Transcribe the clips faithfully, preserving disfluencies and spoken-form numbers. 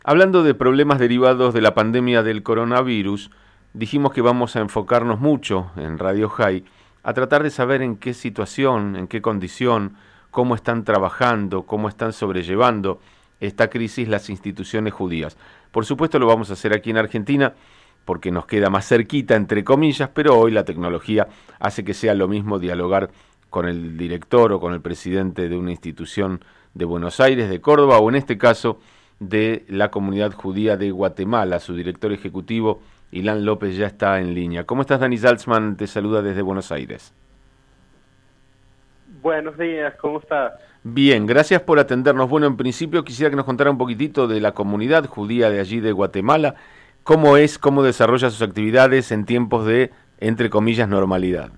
Hablando de problemas derivados de la pandemia del coronavirus, dijimos que vamos a enfocarnos mucho en Radio High a tratar de saber en qué situación, en qué condición, cómo están trabajando, cómo están sobrellevando esta crisis las instituciones judías. Por supuesto lo vamos a hacer aquí en Argentina porque nos queda más cerquita, entre comillas, pero hoy la tecnología hace que sea lo mismo dialogar con el director o con el presidente de una institución de Buenos Aires, de Córdoba, o en este caso de la comunidad judía de Guatemala. Su director ejecutivo, Ilan López, ya está en línea. ¿Cómo estás, Dani Salzman? Te saluda desde Buenos Aires. Buenos días, ¿cómo estás? Bien, gracias por atendernos. Bueno, en principio quisiera que nos contara un poquitito de la comunidad judía de allí de Guatemala. ¿Cómo es, cómo desarrolla sus actividades en tiempos de, entre comillas, normalidad?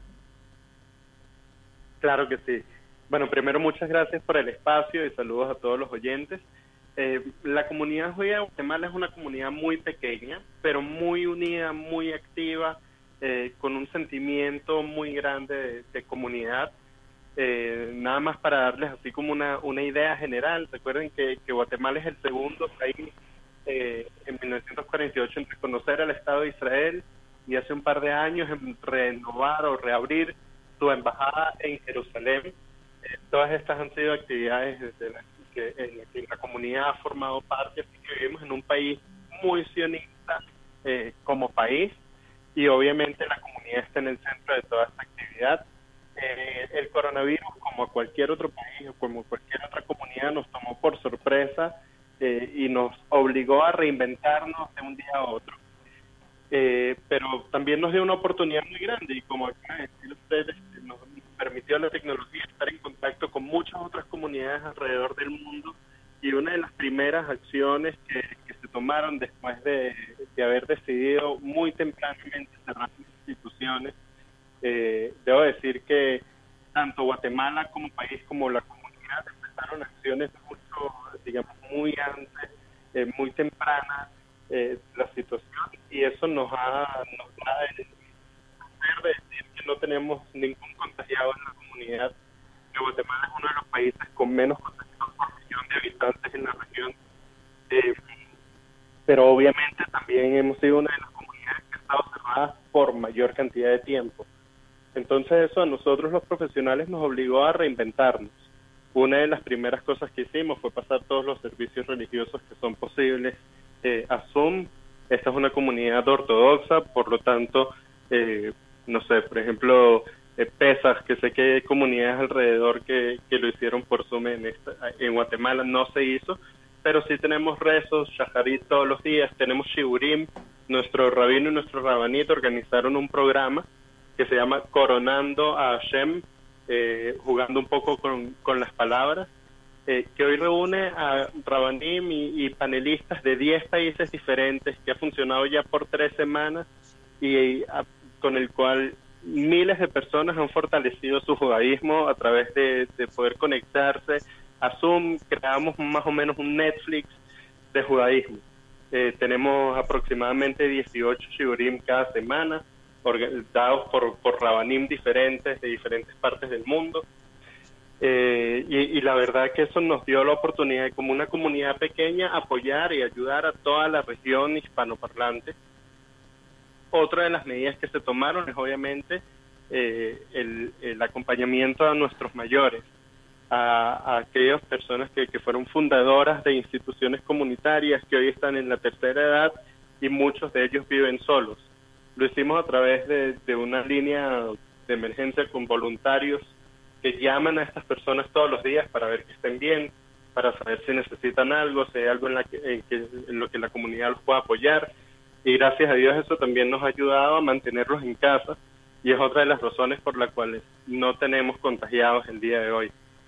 Claro que sí. Bueno, primero muchas gracias por el espacio y saludos a todos los oyentes. Eh, la comunidad judía de Guatemala es una comunidad muy pequeña, pero muy unida, muy activa, eh, con un sentimiento muy grande de, de comunidad. Eh, nada más para darles así como una, una idea general, recuerden que, que Guatemala es el segundo país eh, en mil novecientos cuarenta y ocho en reconocer al Estado de Israel y hace un par de años en renovar o reabrir su embajada en Jerusalén. Eh, todas estas han sido actividades desde la, que, en las que la comunidad ha formado parte, así que vivimos en un país muy sionista eh, como país, y obviamente la comunidad está en el centro de toda esta actividad. Eh, el coronavirus, como a cualquier otro país o como cualquier otra comunidad, nos tomó por sorpresa eh, y nos obligó a reinventarnos de un día a otro. Eh, pero también nos dio una oportunidad muy grande y, como acá decir ustedes, nos permitió la tecnología estar en contacto con muchas otras comunidades alrededor del mundo, y una de las primeras acciones que, que se tomaron después de, de haber decidido muy tempranamente cerrar las instituciones. Eh, debo decir que tanto Guatemala como país como la comunidad empezaron acciones mucho, digamos, muy antes, eh, muy tempranas eh, la situación, y eso nos ha nos da el placer de decir que no tenemos ningún contagiado en la comunidad, que Guatemala es uno de los países con menos contagiados por millón de habitantes en la región, eh, pero obviamente también hemos sido una de las comunidades que ha estado cerradas por mayor cantidad de tiempo. Entonces eso a nosotros los profesionales nos obligó a reinventarnos. Una de las primeras cosas que hicimos fue pasar todos los servicios religiosos que son posibles eh, a Zoom. Esta es una comunidad ortodoxa, por lo tanto, eh, no sé, por ejemplo, eh, Pesaj, que sé que hay comunidades alrededor que, que lo hicieron por Zoom. En, esta, en Guatemala no se hizo, pero sí tenemos rezos, shaharit todos los días, tenemos shiurim. Nuestro rabino y nuestro rabanito organizaron un programa que se llama Coronando a Hashem, eh, jugando un poco con, con las palabras, eh, que hoy reúne a Rabanim y, y panelistas de diez países diferentes, que ha funcionado ya por tres semanas y a, con el cual miles de personas han fortalecido su judaísmo a través de, de poder conectarse a Zoom. Creamos más o menos un Netflix de judaísmo. Eh, tenemos aproximadamente dieciocho shiurim cada semana, dados por, por rabanim diferentes de diferentes partes del mundo, eh, y, y la verdad que eso nos dio la oportunidad de, como una comunidad pequeña, apoyar y ayudar a toda la región hispanoparlante. Otra de las medidas que se tomaron es obviamente eh, el, el acompañamiento a nuestros mayores, a, a aquellas personas que, que fueron fundadoras de instituciones comunitarias que hoy están en la tercera edad y muchos de ellos viven solos. Lo hicimos a través de, de una línea de emergencia con voluntarios que llaman a estas personas todos los días para ver que estén bien, para saber si necesitan algo, si hay algo en, la que, en, que, en lo que la comunidad los pueda apoyar. Y gracias a Dios eso también nos ha ayudado a mantenerlos en casa, y es otra de las razones por las cuales no tenemos contagiados el día de hoy.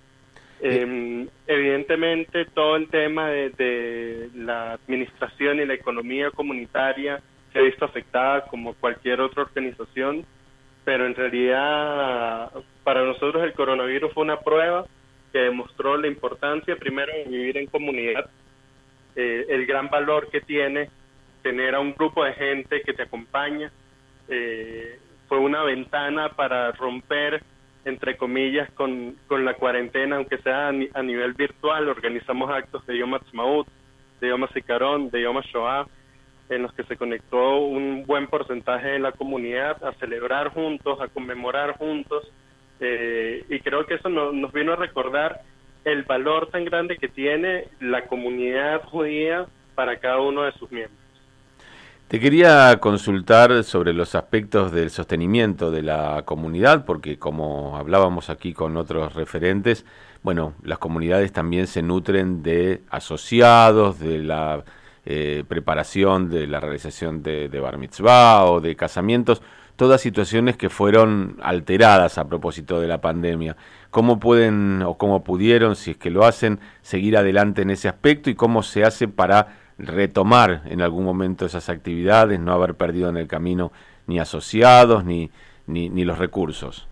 Eh, evidentemente todo el tema de, de la administración y la economía comunitaria se ha visto afectada como cualquier otra organización, pero en realidad para nosotros el coronavirus fue una prueba que demostró la importancia primero de vivir en comunidad, eh, el gran valor que tiene tener a un grupo de gente que te acompaña. Eh, fue una ventana para romper, entre comillas, con, con la cuarentena, aunque sea a, ni, a nivel virtual. Organizamos actos de Yom Ha'atzmaut, de Yom HaZikaron, de Yom HaShoah, en los que se conectó un buen porcentaje de la comunidad a celebrar juntos, a conmemorar juntos, eh, y creo que eso no, nos vino a recordar el valor tan grande que tiene la comunidad judía para cada uno de sus miembros. Te quería consultar sobre los aspectos del sostenimiento de la comunidad, porque como hablábamos aquí con otros referentes, bueno, las comunidades también se nutren de asociados, de la eh, preparación de la realización de, de bar mitzvah o de casamientos, todas situaciones que fueron alteradas a propósito de la pandemia. ¿Cómo pueden o cómo pudieron, si es que lo hacen, seguir adelante en ese aspecto y cómo se hace para retomar en algún momento esas actividades, no haber perdido en el camino ni asociados ni, ni, ni los recursos?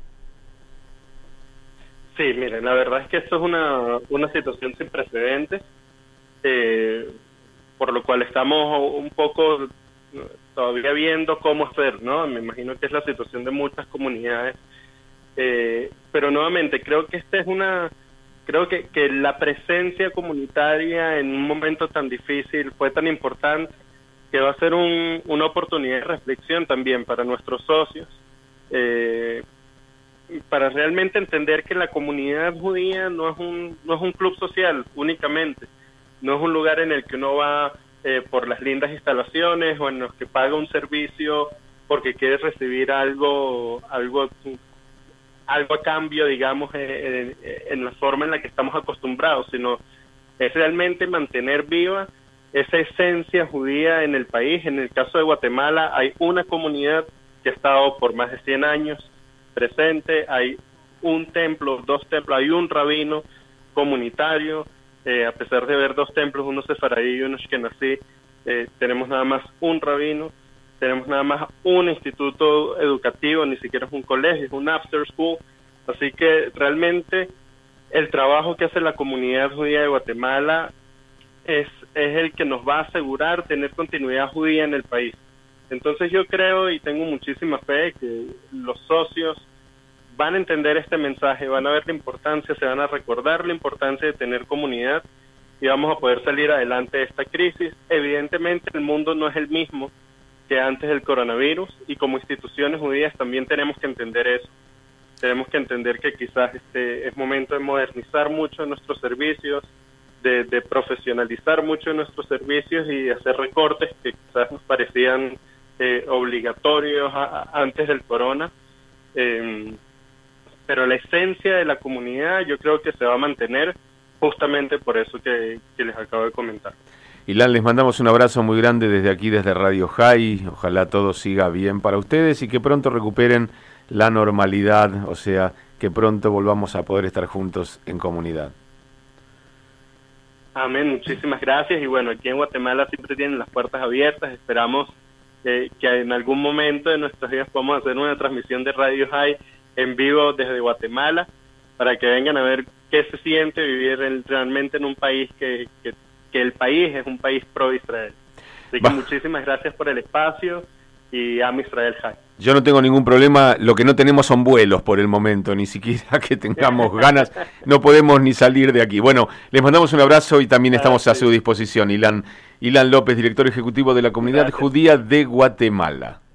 Sí, miren, la verdad es que esto es una, una situación sin precedentes, eh, por lo cual estamos un poco todavía viendo cómo hacer, ¿no? Me imagino que es la situación de muchas comunidades, eh, pero nuevamente creo que esta es una... Creo que, que la presencia comunitaria en un momento tan difícil fue tan importante que va a ser un, una oportunidad de reflexión también para nuestros socios, eh, para realmente entender que la comunidad judía no es un no es un club social únicamente, no es un lugar en el que uno va eh, por las lindas instalaciones o en los que paga un servicio porque quiere recibir algo algo algo a cambio, digamos, en, en la forma en la que estamos acostumbrados, sino es realmente mantener viva esa esencia judía en el país. En el caso de Guatemala hay una comunidad que ha estado por más de cien años presente, hay un templo, dos templos, hay un rabino comunitario, eh, a pesar de haber dos templos, uno sefaradí y uno ashkenazí, eh, tenemos nada más un rabino. Tenemos nada más un instituto educativo, ni siquiera es un colegio, es un after school. Así que realmente el trabajo que hace la comunidad judía de Guatemala es, es el que nos va a asegurar tener continuidad judía en el país. Entonces yo creo y tengo muchísima fe que los socios van a entender este mensaje, van a ver la importancia, se van a recordar la importancia de tener comunidad y vamos a poder salir adelante de esta crisis. Evidentemente el mundo no es el mismo que antes del coronavirus, y como instituciones judías también tenemos que entender eso. Tenemos que entender que quizás este es momento de modernizar mucho nuestros servicios, de, de profesionalizar mucho nuestros servicios y hacer recortes que quizás nos parecían eh, obligatorios a, a, antes del corona. Eh, pero la esencia de la comunidad yo creo que se va a mantener justamente por eso que, que les acabo de comentar. Ilan, les mandamos un abrazo muy grande desde aquí, desde Radio High. Ojalá todo siga bien para ustedes y que pronto recuperen la normalidad, o sea, que pronto volvamos a poder estar juntos en comunidad. Amén, muchísimas gracias. Y bueno, aquí en Guatemala siempre tienen las puertas abiertas. Esperamos eh, que en algún momento de nuestras vidas podamos hacer una transmisión de Radio High en vivo desde Guatemala para que vengan a ver qué se siente vivir en, realmente en un país que... que que el país es un país pro Israel. Así que bah. muchísimas gracias por el espacio y Am Israel High. Yo no tengo ningún problema, lo que no tenemos son vuelos por el momento, ni siquiera que tengamos ganas, no podemos ni salir de aquí. Bueno, les mandamos un abrazo y también estamos a su disposición. Ilan, Ilan López, director ejecutivo de la Comunidad Judía de Guatemala.